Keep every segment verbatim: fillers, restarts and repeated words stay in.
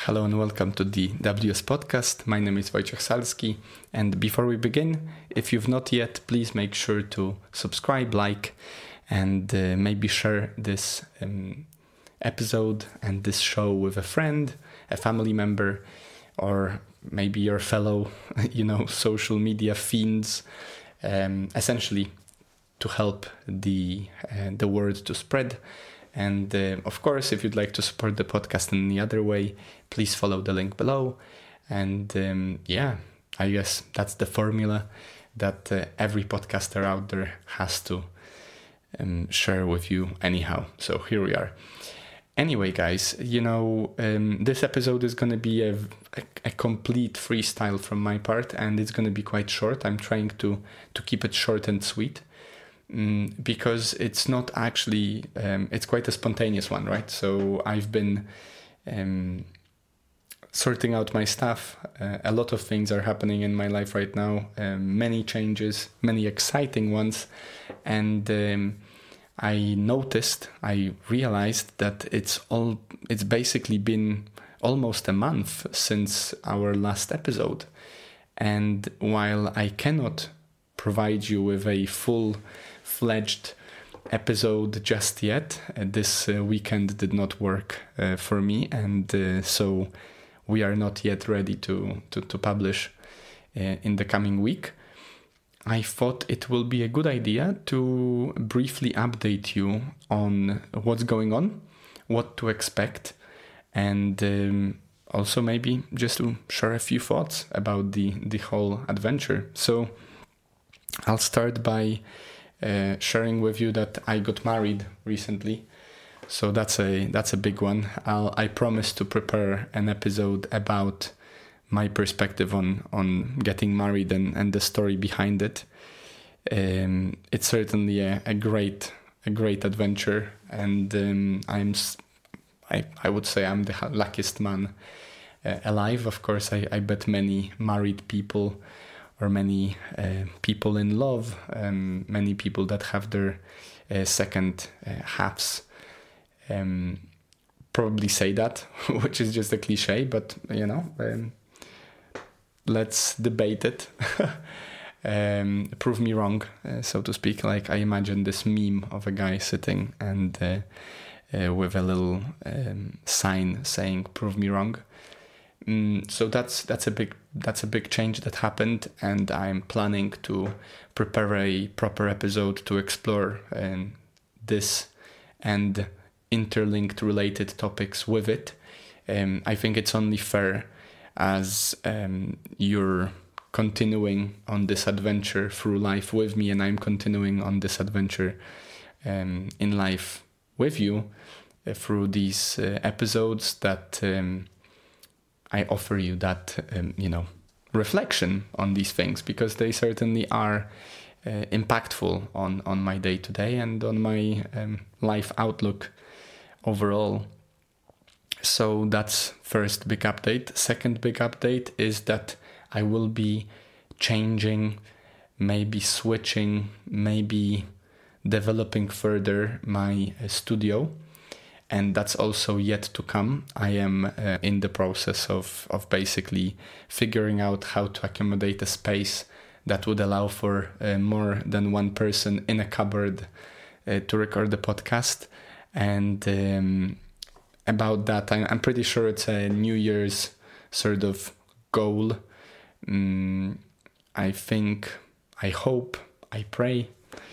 Hello and welcome to the W S Podcast. My name is Wojciech Salski, and before we begin, if you've not yet, please make sure to subscribe, like, and uh, maybe share this um, episode and this show with a friend, a family member, or maybe your fellow, you know, social media fiends, um, essentially to help the uh, the word to spread. And uh, of course, if you'd like to support the podcast in any other way, please follow the link below. And um, yeah, I guess that's the formula that uh, every podcaster out there has to um, share with you anyhow. So here we are. Anyway, guys, you know, um, this episode is going to be a, a, a complete freestyle from my part, and it's going to be quite short. I'm trying to, to keep it short and sweet. Mm, because it's not actually, um, it's quite a spontaneous one, right? So I've been um, sorting out my stuff. Uh, a lot of things are happening in my life right now. Um, many changes, many exciting ones. And um, I noticed, I realized that it's all, it's basically been almost a month since our last episode. And while I cannot provide you with a full fledged episode just yet, uh, this uh, weekend did not work uh, for me, and uh, so we are not yet ready to to, to publish uh, in the coming week. I thought it will be a good idea to briefly update you on what's going on, what to expect, and um, also maybe just to share a few thoughts about the the whole adventure. So I'll start by uh, sharing with you that I got married recently. So that's a that's a big one. I'll, I promise to prepare an episode about my perspective on, on getting married and, and the story behind it. Um, it's certainly a, a great a great adventure, and um, I'm I I would say I'm the luckiest man uh, alive. Of course, I, I bet many married people, or many uh, people in love, um, many people that have their uh, second uh, halves um, probably say that, which is just a cliche, but, you know, um, let's debate it. um, prove me wrong, uh, so to speak. Like, I imagine this meme of a guy sitting and uh, uh, with a little um, sign saying, prove me wrong. Mm, so that's that's a big that's a big change that happened, and I'm planning to prepare a proper episode to explore um, this and interlinked related topics with it. Um, I think it's only fair, as um, you're continuing on this adventure through life with me, and I'm continuing on this adventure um, in life with you uh, through these uh, episodes, that Um, I offer you that, um, you know, reflection on these things, because they certainly are uh, impactful on, on my day-to-day and on my um, life outlook overall. So that's first big update. Second big update is that I will be changing, maybe switching, maybe developing further my uh, studio. And that's also yet to come. I am uh, in the process of, of basically figuring out how to accommodate a space that would allow for uh, more than one person in a cupboard uh, to record the podcast. And um, about that, I'm, I'm pretty sure it's a New Year's sort of goal. Um, I think, I hope, I pray,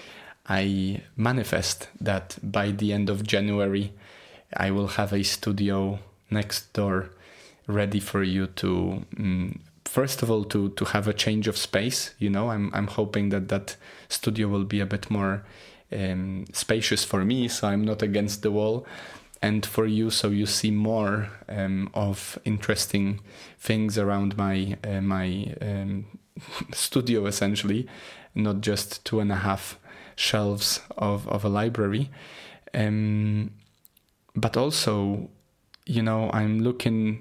I manifest that by the end of January, I will have a studio next door ready for you to, um, first of all, to, to have a change of space. You know, I'm I'm hoping that that studio will be a bit more um, spacious for me, so I'm not against the wall, and for you, so you see more um, of interesting things around my uh, my um, studio, essentially, not just two and a half shelves of, of a library. Um, But also, you know, I'm looking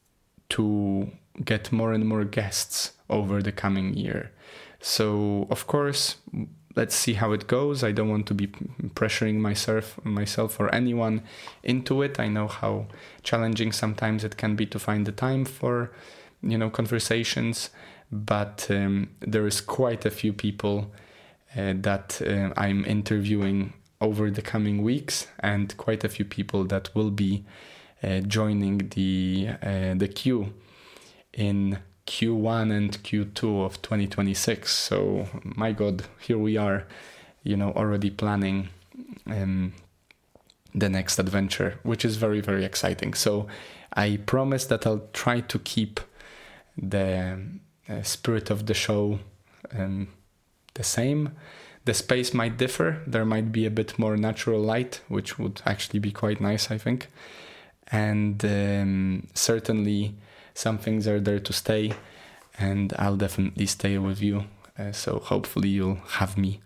to get more and more guests over the coming year. So, of course, let's see how it goes. I don't want to be pressuring myself, myself or anyone into it. I know how challenging sometimes it can be to find the time for, you know, conversations. But um, there is quite a few people uh, that uh, I'm interviewing over the coming weeks, and quite a few people that will be uh, joining the uh, the queue in Q one and Q two of twenty twenty-six. So my God, here we are, you know, already planning um, the next adventure, which is very, very exciting. So I promise that I'll try to keep the uh, spirit of the show um, the same. The space might differ. There might be a bit more natural light, which would actually be quite nice, I think. And um, certainly some things are there to stay, and I'll definitely stay with you. Uh, so hopefully you'll have me.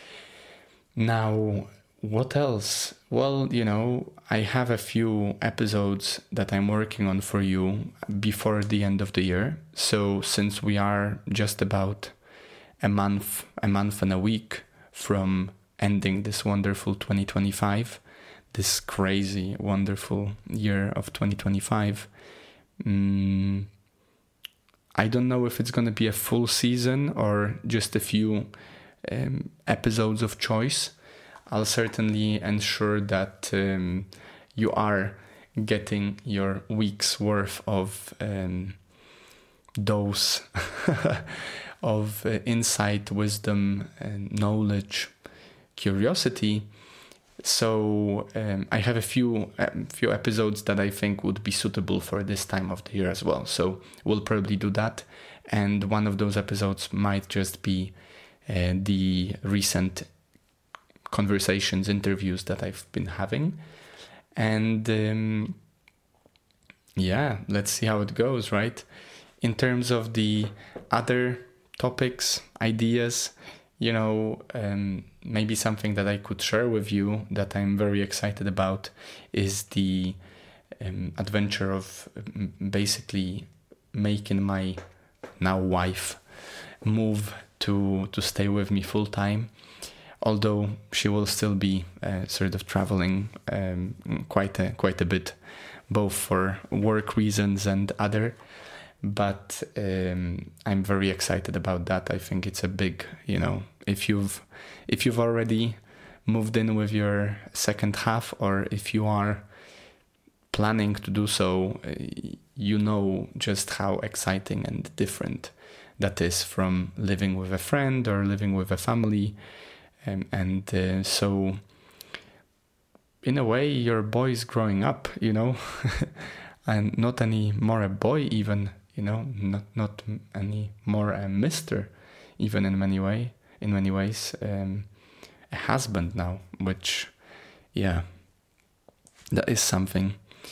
Now, what else? Well, you know, I have a few episodes that I'm working on for you before the end of the year. So since we are just about a month, a month and a week from ending this wonderful twenty twenty-five, this crazy, wonderful year of twenty twenty-five, um, I don't know if it's going to be a full season or just a few um, episodes of choice. I'll certainly ensure that um, you are getting your week's worth of um, dose of uh, insight, wisdom, and knowledge, curiosity. So um, I have a few um, few episodes that I think would be suitable for this time of the year as well. So we'll probably do that. And one of those episodes might just be uh, the recent conversations, interviews that I've been having. And um, yeah, let's see how it goes, right? In terms of the other topics, ideas, you know, um, maybe something that I could share with you that I'm very excited about is the um, adventure of um, basically making my now wife move to to stay with me full time. Although she will still be uh, sort of traveling um, quite a quite a bit, both for work reasons and other. But um, I'm very excited about that. I think it's a big, you know, if you've if you've already moved in with your second half, or if you are planning to do so, you know just how exciting and different that is from living with a friend or living with a family. Um, and uh, so in a way your boy is growing up, you know, and not any more a boy even, you know, not not any more a mister, even in many way, in many ways, um, a husband now, which, yeah, that is something.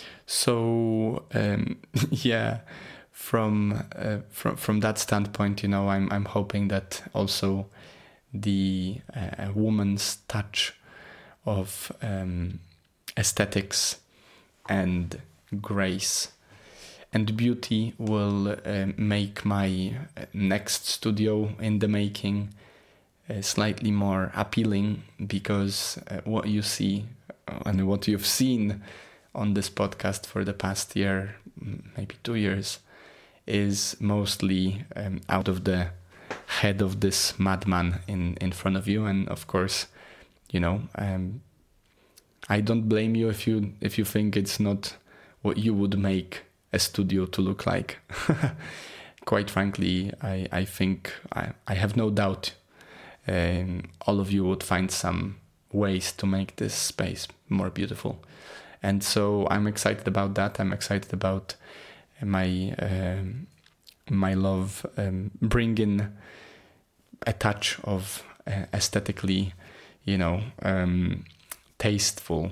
So um, yeah, from uh, from from that standpoint, you know, I'm I'm hoping that also the uh, woman's touch of um, aesthetics and grace and beauty will uh, make my next studio in the making uh, slightly more appealing, because uh, what you see and what you've seen on this podcast for the past year, maybe two years, is mostly um, out of the head of this madman in, in front of you. And of course, you know, um, I don't blame you if you if you think it's not what you would make a studio to look like. Quite frankly, I, I think, I, I have no doubt um, all of you would find some ways to make this space more beautiful. And so I'm excited about that. I'm excited about my um, my love um, bringing a touch of uh, aesthetically, you know, um, tasteful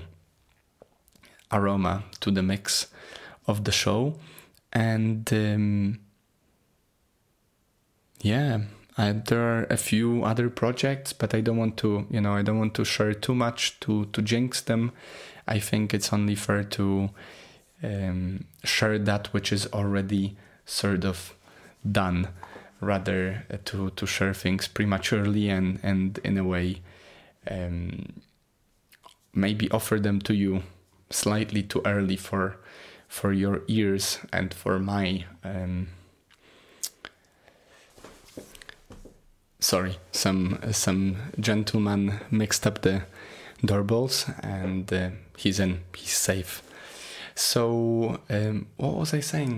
aroma to the mix of the show. And um, yeah, I, there are a few other projects, but I don't want to, you know, I don't want to share too much to, to jinx them. I think it's only fair to um, share that which is already sort of done, rather uh, to, to share things prematurely and, and in a way um, maybe offer them to you slightly too early for for your ears and for my um, sorry some uh, some gentleman mixed up the doorbells and uh, he's in he's safe. So um, what was I saying?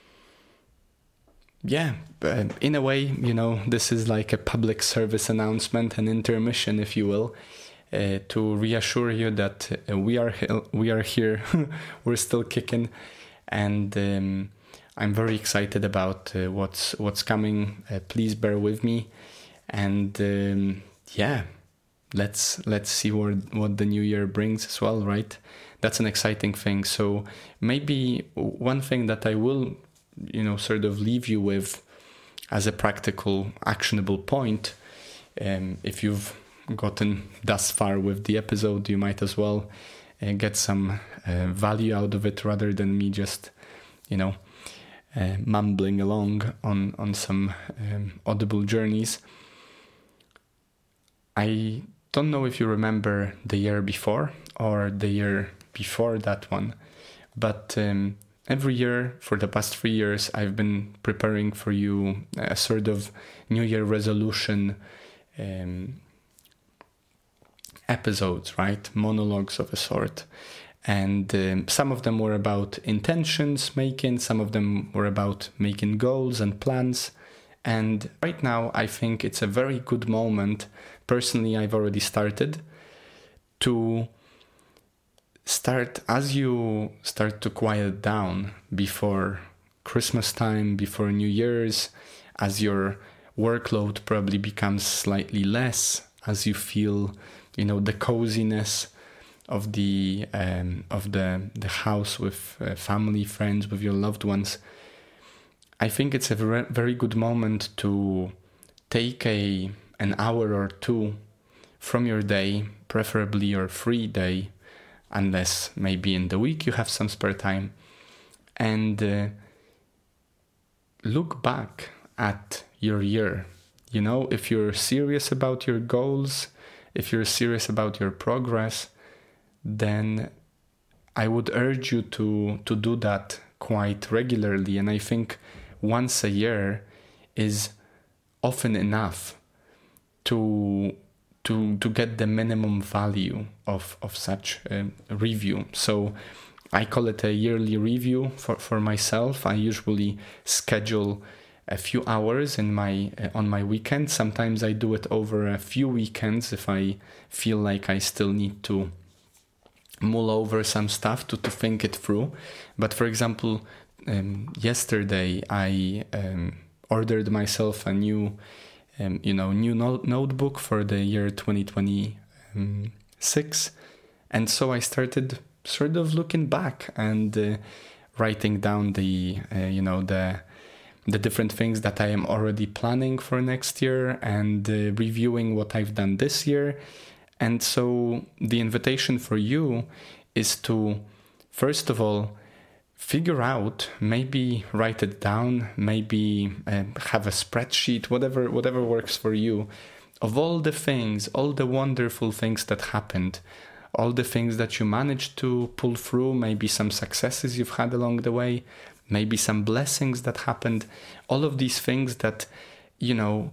Yeah, uh, in a way, you know, this is like a public service announcement, an intermission, if you will, uh, to reassure you that uh, we are he- we are here, we're still kicking, and um, I'm very excited about uh, what's what's coming. Uh, please bear with me, and um, yeah, let's let's see what what the new year brings as well, right? That's an exciting thing. So maybe one thing that I will, you know, sort of leave you with as a practical, actionable point. Um, if you've gotten thus far with the episode, you might as well uh, get some uh, value out of it rather than me just, you know, uh, mumbling along on, on some um, audible journeys. I don't know if you remember the year before or the year before that one, but um, every year for the past three years, I've been preparing for you a sort of New Year resolution um, episodes, right? Monologues of a sort. And um, some of them were about intentions making, some of them were about making goals and plans. And right now, I think it's a very good moment. Personally, I've already started to start, as you start to quiet down before Christmas time, before New Year's, as your workload probably becomes slightly less, as you feel, you know, the coziness of the um, of the the house with uh, family, friends, with your loved ones. I think it's a very, very good moment to take a an hour or two from your day, preferably your free day, unless maybe in the week you have some spare time, and uh, look back at your year. You know, if you're serious about your goals, if you're serious about your progress, then I would urge you to, to do that quite regularly. And I think once a year is often enough to to to get the minimum value of, of such a review. So I call it a yearly review for, for myself. I usually schedule a few hours in my uh, on my weekend. Sometimes I do it over a few weekends if I feel like I still need to mull over some stuff to, to think it through. But for example, um, yesterday I um, ordered myself a new Um, you know, new no- notebook for the year twenty twenty-six. And so I started sort of looking back and uh, writing down the, uh, you know, the the different things that I am already planning for next year and uh, reviewing what I've done this year. And so the invitation for you is to, first of all, figure out, maybe write it down, maybe uh, have a spreadsheet, whatever whatever works for you, of all the things, all the wonderful things that happened, all the things that you managed to pull through, maybe some successes you've had along the way, maybe some blessings that happened, all of these things that, you know,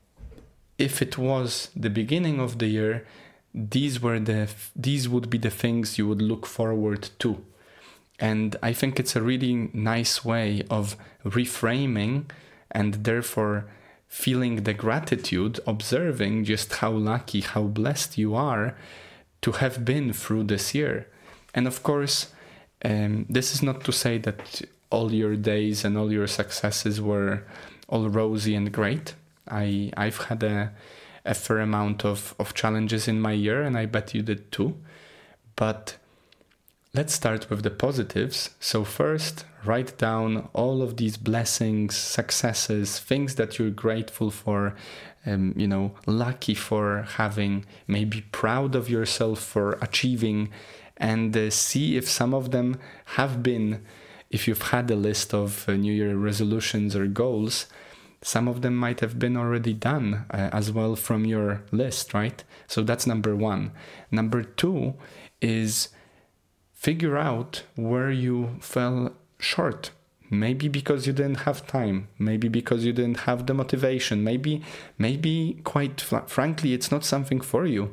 if it was the beginning of the year, these were the these would be the things you would look forward to. And I think it's a really nice way of reframing and therefore feeling the gratitude, observing just how lucky, how blessed you are to have been through this year. And of course, um, this is not to say that all your days and all your successes were all rosy and great. I, I've had a, a fair amount of, of challenges in my year, and I bet you did too. But let's start with the positives. So first, write down all of these blessings, successes, things that you're grateful for, um, you know, lucky for having, maybe proud of yourself for achieving, and uh, see if some of them have been, if you've had a list of uh, New Year resolutions or goals, some of them might have been already done uh, as well from your list, right? So that's number one. Number two is figure out where you fell short. Maybe because you didn't have time, maybe because you didn't have the motivation, maybe, maybe quite fl- frankly, it's not something for you.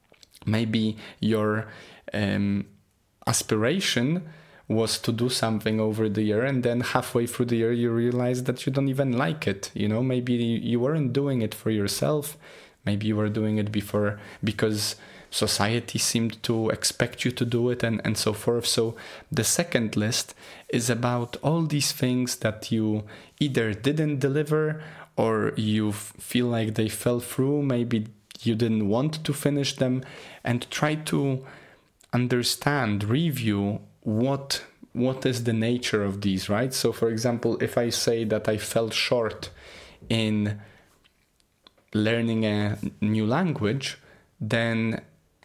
Maybe your um, aspiration was to do something over the year, and then halfway through the year you realize that you don't even like it. You know, maybe you weren't doing it for yourself. Maybe you were doing it before because society seemed to expect you to do it, and, and so forth. So the second list is about all these things that you either didn't deliver or you f- feel like they fell through. Maybe you didn't want to finish them, and try to understand, review what what is the nature of these, right? So for example, if I say that I fell short in learning a new language, then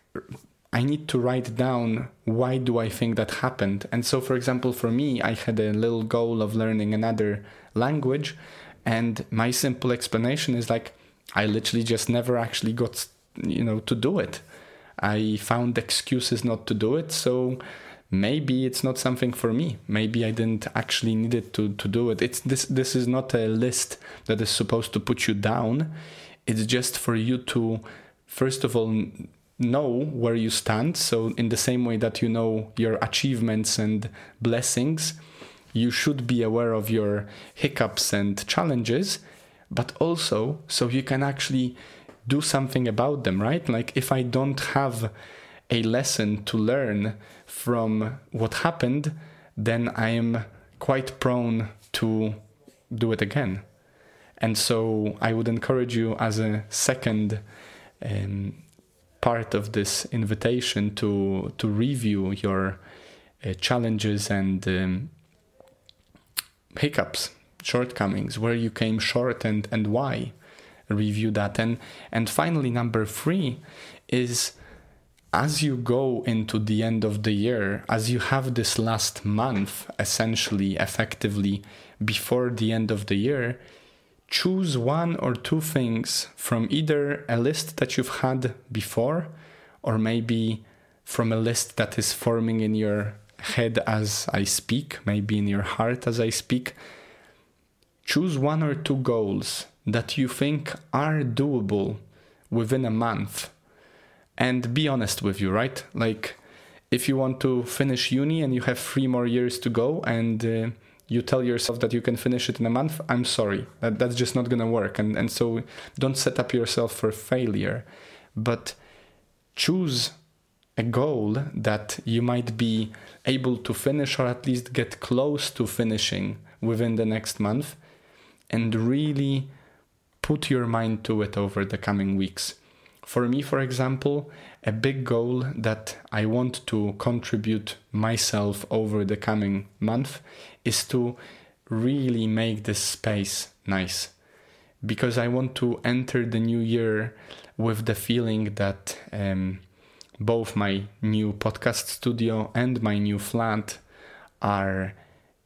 I need to write down why do I think that happened. And so for example, for me, I had a little goal of learning another language, and my simple explanation is like, I literally just never actually got, you know, to do it. I found excuses not to do it, so maybe it's not something for me. Maybe I didn't actually need it to, to do it. It's this this is not a list that is supposed to put you down. It's just for you to, first of all, know where you stand. So in the same way that you know your achievements and blessings, you should be aware of your hiccups and challenges, but also so you can actually do something about them, right? Like if I don't have a lesson to learn from what happened, then I am quite prone to do it again. And so I would encourage you as a second um, part of this invitation to to review your uh, challenges and um, hiccups, shortcomings, where you came short and, and why. Review that. And, and finally, number three is, as you go into the end of the year, as you have this last month, essentially, effectively, before the end of the year, choose one or two things from either a list that you've had before, or maybe from a list that is forming in your head as I speak, maybe in your heart as I speak. Choose one or two goals that you think are doable within a month, and be honest with you, right? Like if you want to finish uni and you have three more years to go, and uh, you tell yourself that you can finish it in a month, I'm sorry, that that's just not gonna work. And and so don't set up yourself for failure, but choose a goal that you might be able to finish, or at least get close to finishing within the next month, and really put your mind to it over the coming weeks. For me, for example, a big goal that I want to contribute myself over the coming month is to really make this space nice. Because I want to enter the new year with the feeling that um, both my new podcast studio and my new flat are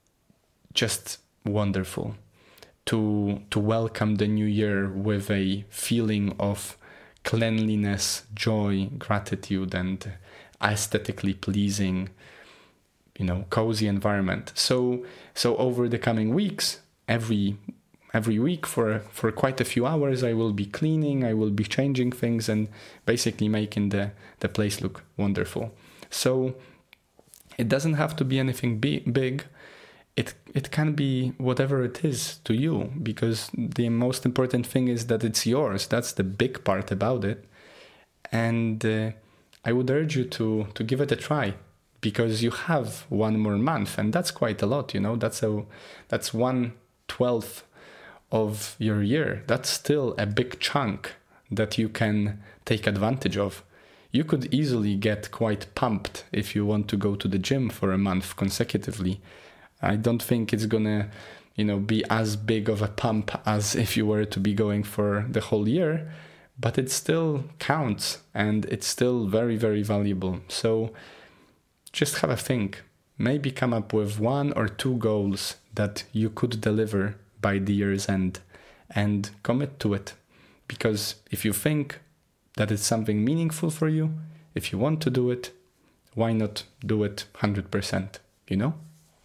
just wonderful. To, to welcome the new year with a feeling of cleanliness, joy, gratitude, and aesthetically pleasing, you know, cozy environment. So, so over the coming weeks, every every week for for quite a few hours, I will be cleaning, I will be changing things, and basically making the the place look wonderful. So, it doesn't have to be anything big. big. It it can be whatever it is to you, because the most important thing is that it's yours. That's the big part about it. And uh, I would urge you to to give it a try, because you have one more month, and that's quite a lot, you know. That's a that's one twelfth of your year. That's still a big chunk that you can take advantage of. You could easily get quite pumped if you want to go to the gym for a month consecutively. I don't think it's gonna, you know, be as big of a pump as if you were to be going for the whole year, but it still counts, and it's still very, very valuable. So just have a think. Maybe come up with one or two goals that you could deliver by the year's end, and commit to it. Because if you think that it's something meaningful for you, if you want to do it, why not do it one hundred percent, you know?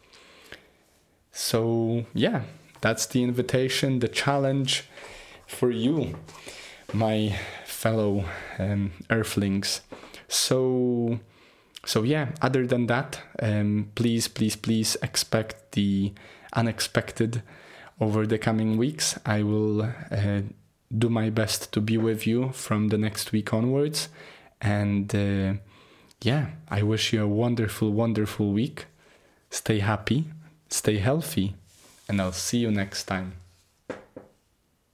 So yeah, that's the invitation, the challenge for you, my fellow um, Earthlings. So, so yeah, other than that, um, please, please, please expect the unexpected over the coming weeks. I will uh, do my best to be with you from the next week onwards. And uh, yeah, I wish you a wonderful, wonderful week. Stay happy, stay healthy, and I'll see you next time.